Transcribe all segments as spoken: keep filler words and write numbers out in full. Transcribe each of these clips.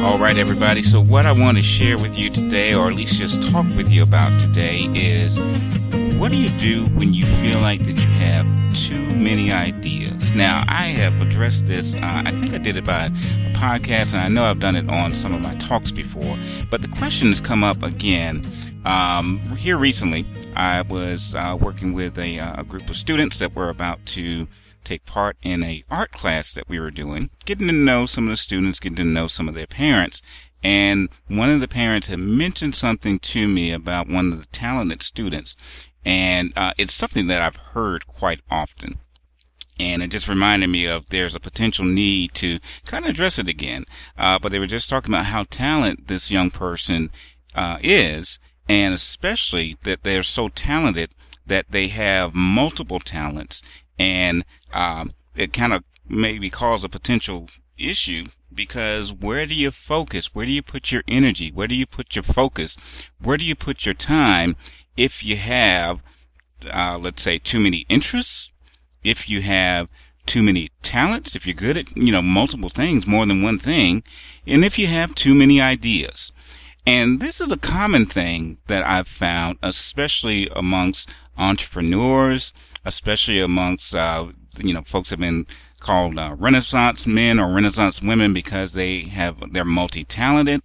All right, everybody. So what I want to share with you today, or at least just talk with you about today, is what do you do when you feel like that you have too many ideas? Now, I have addressed this. Uh, I think I did it by a podcast, and I know I've done it on some of my talks before. But the question has come up again um, here recently. I was uh, working with a, uh, a group of students that were about to take part in a art class that we were doing, getting to know some of the students, getting to know some of their parents. And one of the parents had mentioned something to me about one of the talented students. And uh, it's something that I've heard quite often. And it just reminded me of there's a potential need to kind of address it again. Uh, but they were just talking about how talented this young person uh, is, and especially that they're so talented that they have multiple talents. And um, it kind of maybe cause a potential issue, because where do you focus? Where do you put your energy? Where do you put your focus? Where do you put your time if you have, uh, let's say, too many interests? If you have too many talents? If you're good at, you know, multiple things, more than one thing? And if you have too many ideas? And this is a common thing that I've found, especially amongst entrepreneurs, especially amongst, uh, you know, folks have been called uh, Renaissance men or Renaissance women because they have, they're multi-talented.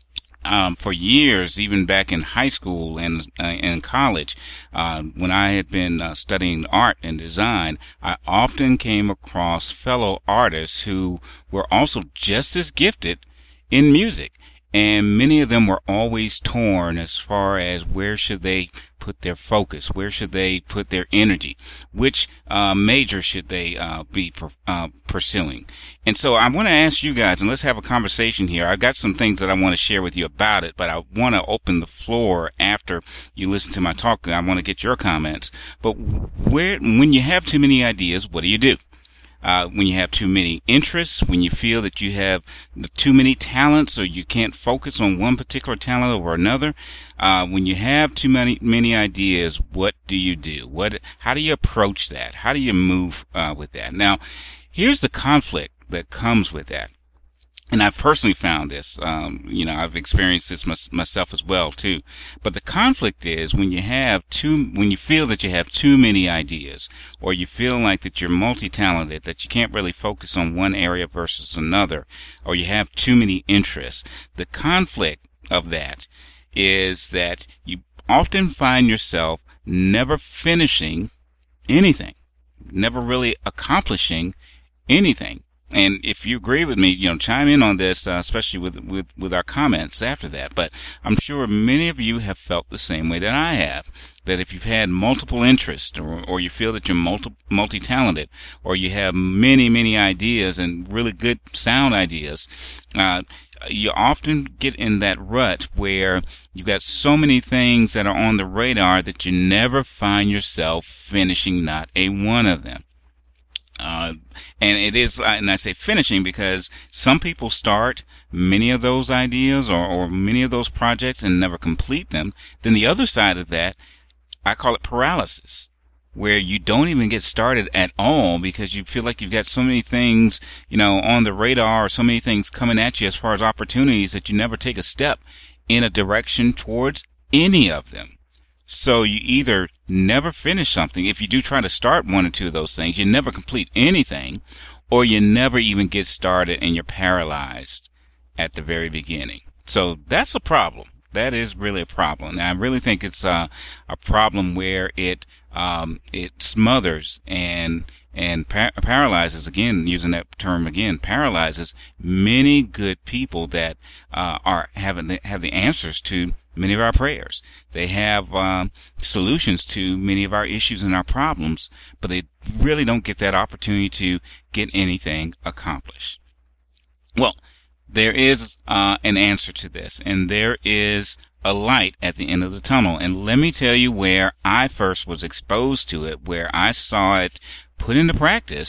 Um, for years, even back in high school and uh, in college, uh, when I had been uh, studying art and design, I often came across fellow artists who were also just as gifted in music. And many of them were always torn as far as where should they put their focus, where should they put their energy, which uh, major should they uh, be uh, pursuing. And so I want to ask you guys, and let's have a conversation here. I've got some things that I want to share with you about it, but I want to open the floor after you listen to my talk. I want to get your comments. But where, when you have too many ideas, what do you do? Uh, when you have too many interests, when you feel that you have too many talents or you can't focus on one particular talent over another, uh, when you have too many many ideas, what do you do? What? How do you approach that? How do you move uh, with that? Now, here's the conflict that comes with that. And I've personally found this, um, you know, I've experienced this my, myself as well, too. But the conflict is when you have too, when you feel that you have too many ideas, or you feel like that you're multi-talented, that you can't really focus on one area versus another, or you have too many interests. The conflict of that is that you often find yourself never finishing anything, never really accomplishing anything. And if you agree with me, you know, chime in on this, uh, especially with, with, with our comments after that. But I'm sure many of you have felt the same way that I have, that if you've had multiple interests, or, or you feel that you're multi, multi-talented, or you have many, many ideas and really good sound ideas, uh, you often get in that rut where you've got so many things that are on the radar that you never find yourself finishing not a one of them. Uh, and it is, and I say finishing because some people start many of those ideas or, or many of those projects and never complete them. Then the other side of that, I call it paralysis, where you don't even get started at all because you feel like you've got so many things, you know, on the radar, or so many things coming at you as far as opportunities that you never take a step in a direction towards any of them. So you either never finish something. If you do try to start one or two of those things, you never complete anything, or you never even get started and you're paralyzed at the very beginning. So that's a problem. That is really a problem. Now, I really think it's uh, a problem where it um, it smothers and and par- paralyzes, again, using that term again, paralyzes many good people that uh, are having the, have the answers to many of our prayers. They have um, solutions to many of our issues and our problems, but they really don't get that opportunity to get anything accomplished. Well, there is uh, an answer to this, and there is a light at the end of the tunnel. And let me tell you where I first was exposed to it, where I saw it put into practice,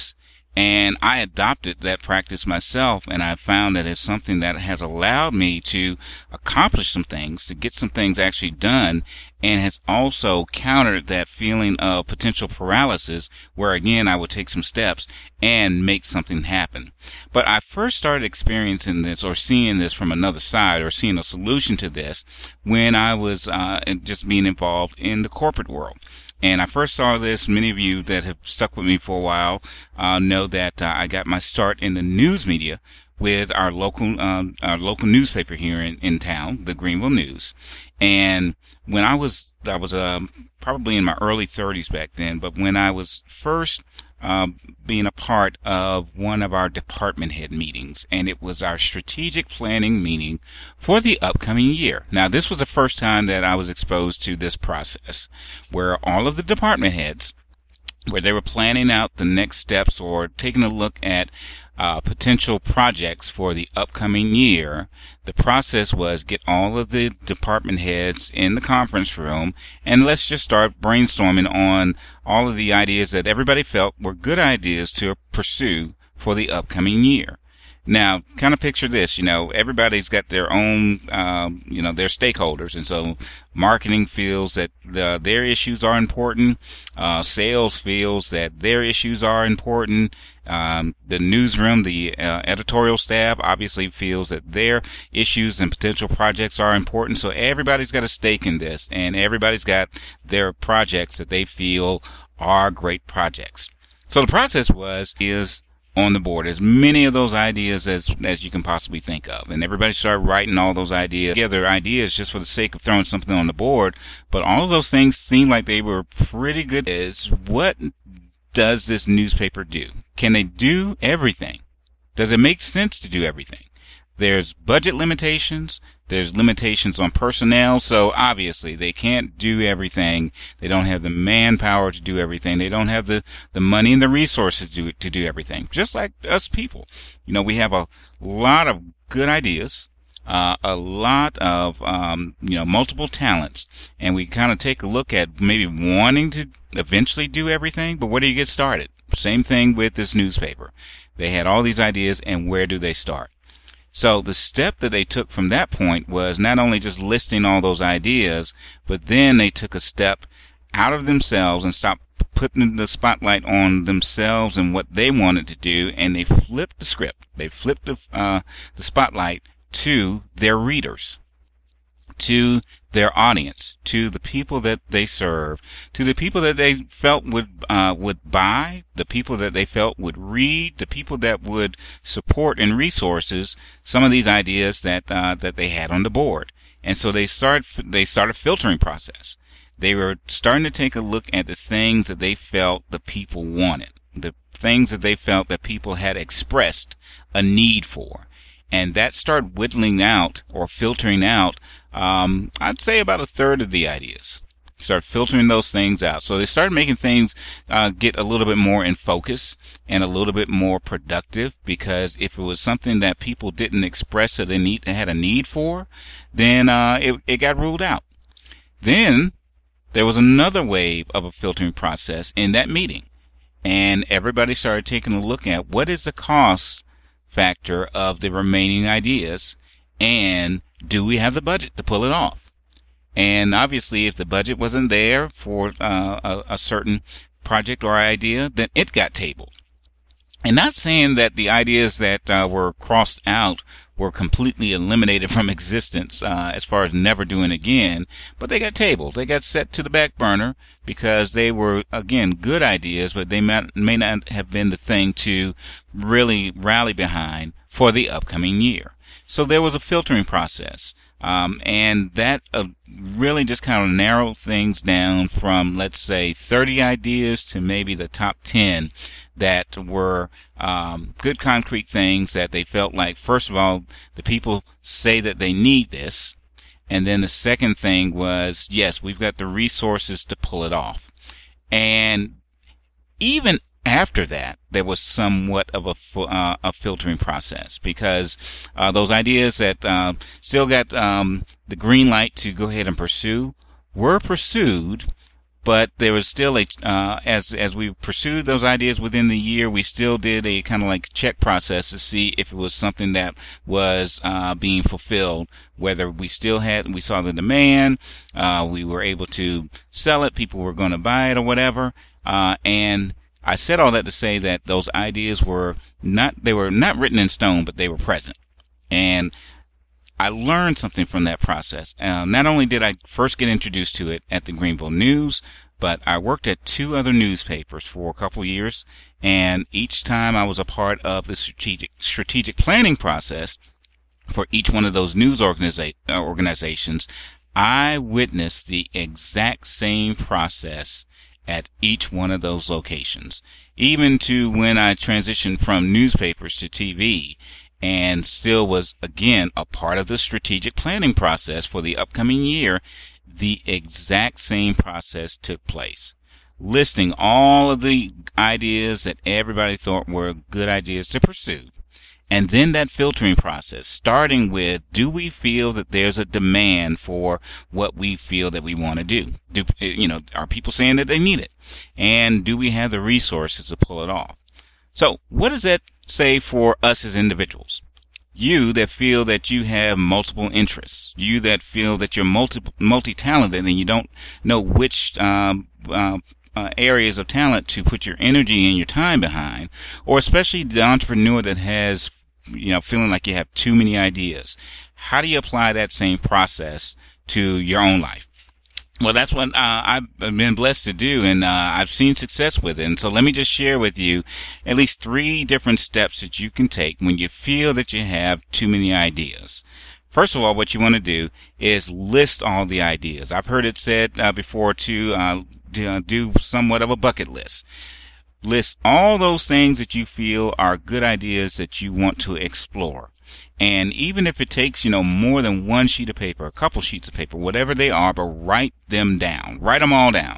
And I adopted that practice myself, and I found that it's something that has allowed me to accomplish some things, to get some things actually done, and has also countered that feeling of potential paralysis, where again I would take some steps and make something happen. But I first started experiencing this or seeing this from another side, or seeing a solution to this, when I was uh, just being involved in the corporate world. And I first saw this, many of you that have stuck with me for a while uh, know that uh, I got my start in the news media with our local um, our local newspaper here in, in town, the Greenville News. And when I was, I was um, probably in my early thirties back then, but when I was first um, being a part of one of our department head meetings, and it was our strategic planning meeting for the upcoming year. Now, this was the first time that I was exposed to this process, where all of the department heads, where they were planning out the next steps or taking a look at uh, potential projects for the upcoming year. The process was get all of the department heads in the conference room, and let's just start brainstorming on all of the ideas that everybody felt were good ideas to pursue for the upcoming year. Now, kind of picture this, you know, everybody's got their own, um, you know, their stakeholders. And so marketing feels that the, their issues are important. Uh, sales feels that their issues are important. Um, the newsroom, the uh, editorial staff obviously feels that their issues and potential projects are important. So everybody's got a stake in this, and everybody's got their projects that they feel are great projects. So the process was, is, on the board as many of those ideas as as you can possibly think of, and everybody started writing all those ideas together, ideas just for the sake of throwing something on the board. But all of those things seemed like they were pretty good. Is what does this newspaper do? Can they do everything? Does it make sense to do everything? There's budget limitations. There's limitations on personnel, so obviously they can't do everything. They don't have the manpower to do everything. They don't have the, the money and the resources to do, to do everything. Just like us people. You know, we have a lot of good ideas, uh, a lot of, um, you know, multiple talents, and we kind of take a look at maybe wanting to eventually do everything, but where do you get started? Same thing with this newspaper. They had all these ideas, and where do they start? So the step that they took from that point was not only just listing all those ideas, but then they took a step out of themselves and stopped putting the spotlight on themselves and what they wanted to do, and they flipped the script. They flipped the, uh, the spotlight to their readers, to their audience, to the people that they serve, to the people that they felt would uh, would buy, the people that they felt would read, the people that would support in resources some of these ideas that uh, that they had on the board. And so they started they started filtering process. They were starting to take a look at the things that they felt the people wanted, the things that they felt that people had expressed a need for. And that started whittling out or filtering out, um, I'd say about a third of the ideas. Start filtering those things out. So they started making things uh, get a little bit more in focus and a little bit more productive, because if it was something that people didn't express that they need, they had a need for, then uh, it, it got ruled out. Then there was another wave of a filtering process in that meeting, and everybody started taking a look at what is the cost factor of the remaining ideas, and do we have the budget to pull it off? And obviously, if the budget wasn't there for uh, a, a certain project or idea, then it got tabled. And not saying that the ideas that uh, were crossed out were completely eliminated from existence uh, as far as never doing again, but they got tabled. They got set to the back burner because they were, again, good ideas, but they may, may not have been the thing to really rally behind for the upcoming year. So there was a filtering process, um, and that uh, really just kind of narrowed things down from, let's say, thirty ideas to maybe the top ten that were um, good concrete things that they felt like, first of all, the people say that they need this, and then the second thing was, yes, we've got the resources to pull it off. And even after that, there was somewhat of a, uh, a filtering process, because uh, those ideas that uh, still got um, the green light to go ahead and pursue were pursued, but there was still a, uh, as, as we pursued those ideas within the year, we still did a kind of like check process to see if it was something that was, uh, being fulfilled, whether we still had, we saw the demand, uh, we were able to sell it, people were going to buy it or whatever. Uh, and I said all that to say that those ideas were not, they were not written in stone, but they were present. And I learned something from that process. Uh, not only did I first get introduced to it at the Greenville News, but I worked at two other newspapers for a couple years, and each time I was a part of the strategic strategic planning process for each one of those news organiza- organizations, I witnessed the exact same process at each one of those locations. Even to when I transitioned from newspapers to T V, and still was, again, a part of the strategic planning process for the upcoming year, the exact same process took place. Listing all of the ideas that everybody thought were good ideas to pursue. And then that filtering process, starting with, do we feel that there's a demand for what we feel that we want to do? Do, you know, are people saying that they need it? And do we have the resources to pull it off? So what does that say for us as individuals? You that feel that you have multiple interests, you that feel that you're multi multi-talented and you don't know which um, uh, uh, areas of talent to put your energy and your time behind, or especially the entrepreneur that has, you know, feeling like you have too many ideas. How do you apply that same process to your own life? Well, that's what uh, I've been blessed to do, and uh, I've seen success with it. And so let me just share with you at least three different steps that you can take when you feel that you have too many ideas. First of all, what you want to do is list all the ideas. I've heard it said uh, before to, uh, to uh, do somewhat of a bucket list. List all those things that you feel are good ideas that you want to explore. And even if it takes, you know, more than one sheet of paper, a couple sheets of paper, whatever they are, but write them down. Write them all down.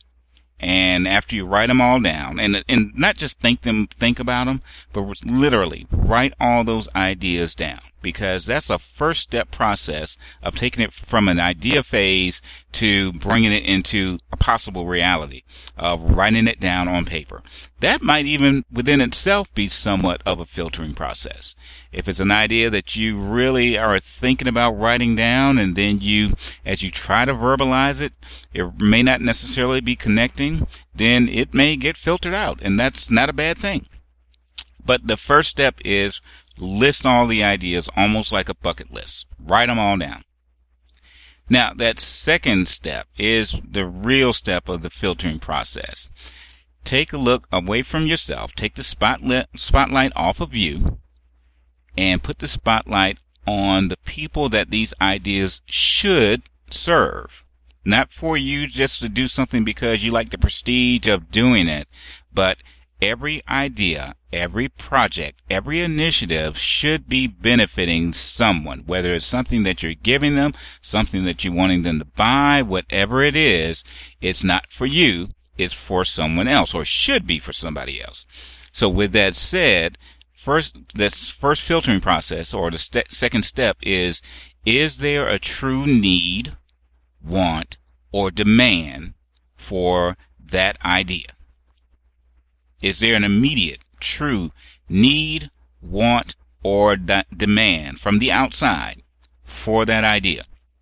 And after you write them all down, and and not just think them, think about them, but literally write all those ideas down, because that's a first step process of taking it from an idea phase to bringing it into a possible reality of writing it down on paper. That might even within itself be somewhat of a filtering process. If it's an idea that you really are thinking about writing down, and then you, as you try to verbalize it, it may not necessarily be connecting, then it may get filtered out, and that's not a bad thing. But the first step is list all the ideas almost like a bucket list. Write them all down. Now, that second step is the real step of the filtering process. Take a look away from yourself. Take the spotlight, spotlight off of you and put the spotlight on the people that these ideas should serve. Not for you just to do something because you like the prestige of doing it, but every idea, every project, every initiative should be benefiting someone, whether it's something that you're giving them, something that you're wanting them to buy, whatever it is. It's not for you, it's for someone else, or should be for somebody else. So with that said, first, this first filtering process, or the st- second step is, is there a true need, want, or demand for that idea? Is there an immediate, true need, want, or de- demand from the outside for that idea?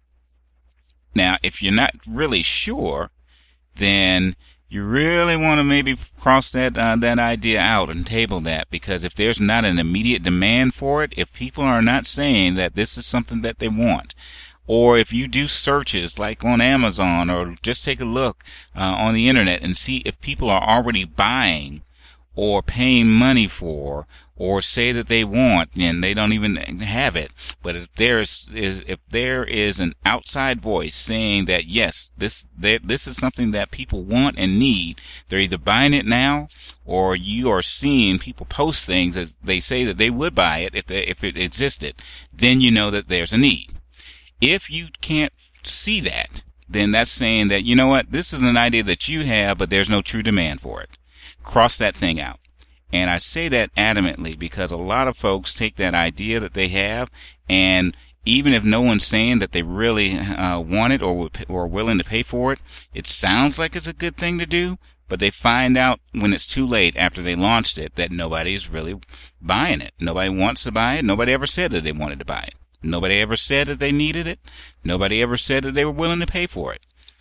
Now, if you're not really sure, then you really want to maybe cross that uh, that idea out and table that, because if there's not an immediate demand for it, if people are not saying that this is something that they want, or if you do searches like on Amazon, or just take a look uh, on the internet and see if people are already buying or paying money for, or say that they want and they don't even have it. But if there's is if there is an outside voice saying that yes, this this is something that people want and need, they're either buying it now, or you are seeing people post things that they say that they would buy it if they, if it existed, then you know that there's a need. If you can't see that, then that's saying that, you know what, this is an idea that you have, but there's no true demand for it. Cross that thing out. And I say that adamantly because a lot of folks take that idea that they have, and even if no one's saying that they really uh, want it or or willing to pay for it, it sounds like it's a good thing to do, but they find out when it's too late after they launched it that nobody's really buying it. Nobody wants to buy it. Nobody ever said that they wanted to buy it. Nobody ever said that they needed it. Nobody ever said that they were willing to pay for it.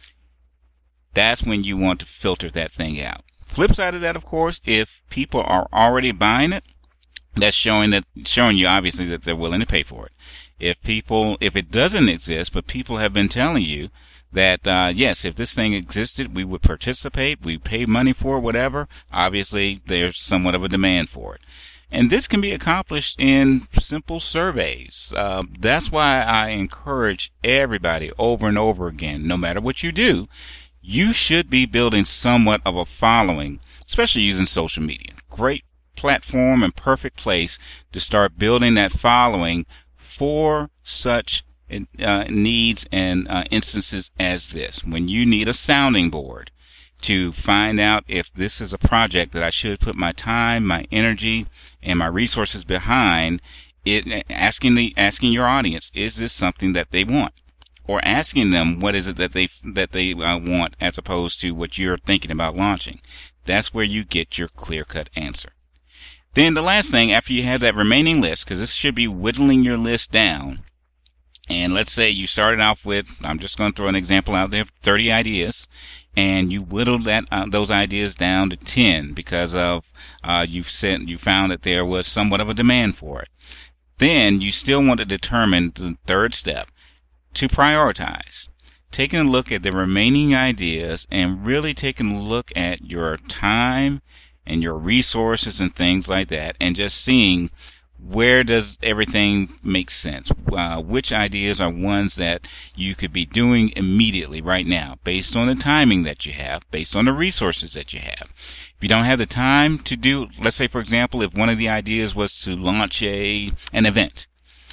That's when you want to filter that thing out. Flip side of that, of course, if people are already buying it, that's showing that showing you obviously that they're willing to pay for it. If people, if it doesn't exist, but people have been telling you that, uh, yes, if this thing existed, we would participate, we pay money for it, whatever, obviously there's somewhat of a demand for it. And this can be accomplished in simple surveys. Uh, that's why I encourage everybody over and over again, no matter what you do, you should be building somewhat of a following, especially using social media. Great platform and perfect place to start building that following for such uh, needs and uh, instances as this. When you need a sounding board to find out if this is a project that I should put my time, my energy, and my resources behind, it asking the asking your audience, is this something that they want? Or asking them what is it that they that they uh, want as opposed to what you're thinking about launching. That's where you get your clear-cut answer. Then the last thing, after you have that remaining list, because this should be whittling your list down, and let's say you started off with, I'm just going to throw an example out there, thirty ideas, and you whittled that uh, those ideas down to ten because of uh, you said you found that there was somewhat of a demand for it. Then you still want to determine the third step, to prioritize. Taking a look at the remaining ideas and really taking a look at your time and your resources and things like that, and just seeing where does everything make sense. Uh, which ideas are ones that you could be doing immediately right now, based on the timing that you have, based on the resources that you have. If you don't have the time to do, let's say for example, if one of the ideas was to launch a an event,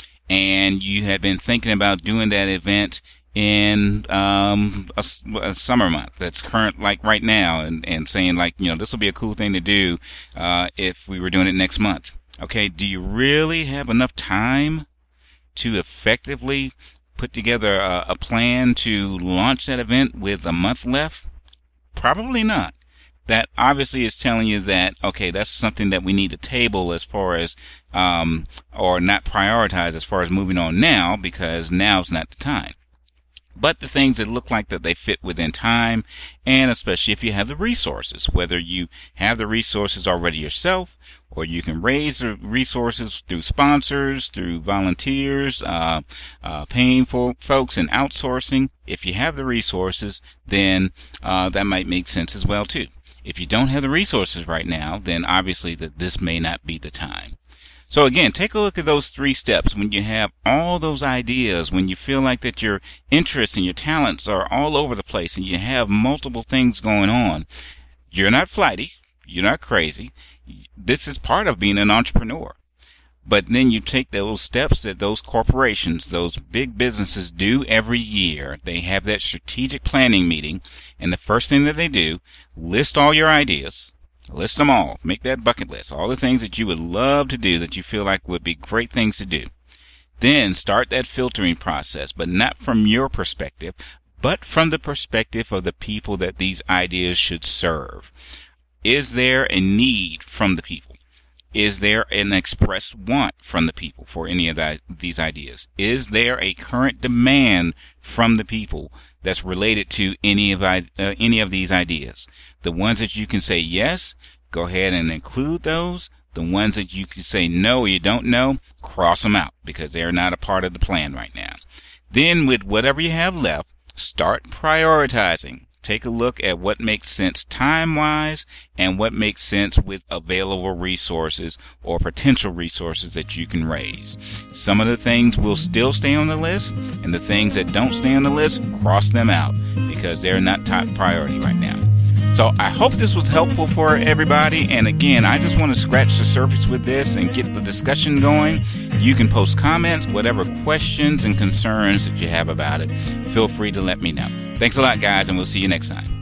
and you had been thinking about doing that event in um a, a summer month that's current, like right now, and and saying like, you know, this will be a cool thing to do uh if we were doing it next month. Okay, do you really have enough time to effectively put together a, a plan to launch that event with a month left? Probably not. That obviously is telling you that, okay, that's something that we need to table as far as um or not prioritize as far as moving on now, because now's not the time. But the things that look like that they fit within time, and especially if you have the resources, whether you have the resources already yourself, or you can raise the resources through sponsors, through volunteers, uh, uh, paying for folks, and outsourcing. If you have the resources, then uh, that might make sense as well too. If you don't have the resources right now, then obviously that this may not be the time. So again, take a look at those three steps. When you have all those ideas, when you feel like that your interests and your talents are all over the place and you have multiple things going on, you're not flighty, you're not crazy. This is part of being an entrepreneur. But then you take those steps that those corporations, those big businesses do every year. They have that strategic planning meeting, and the first thing that they do, list all your ideas. List them all. Make that bucket list. All the things that you would love to do that you feel like would be great things to do. Then start that filtering process, but not from your perspective, but from the perspective of the people that these ideas should serve. Is there a need from the people? Is there an expressed want from the people for any of that, these ideas? Is there a current demand from the people that's related to any of uh, any of these ideas? The ones that you can say yes, go ahead and include those. The ones that you can say no or you don't know, cross them out because they're not a part of the plan right now. Then with whatever you have left, start prioritizing. Take a look at what makes sense time-wise and what makes sense with available resources or potential resources that you can raise. Some of the things will still stay on the list, and the things that don't stay on the list, cross them out because they're not top priority right now. So I hope this was helpful for everybody. And again, I just want to scratch the surface with this and get the discussion going. You can post comments, whatever questions and concerns that you have about it. Feel free to let me know. Thanks a lot, guys, and we'll see you next time.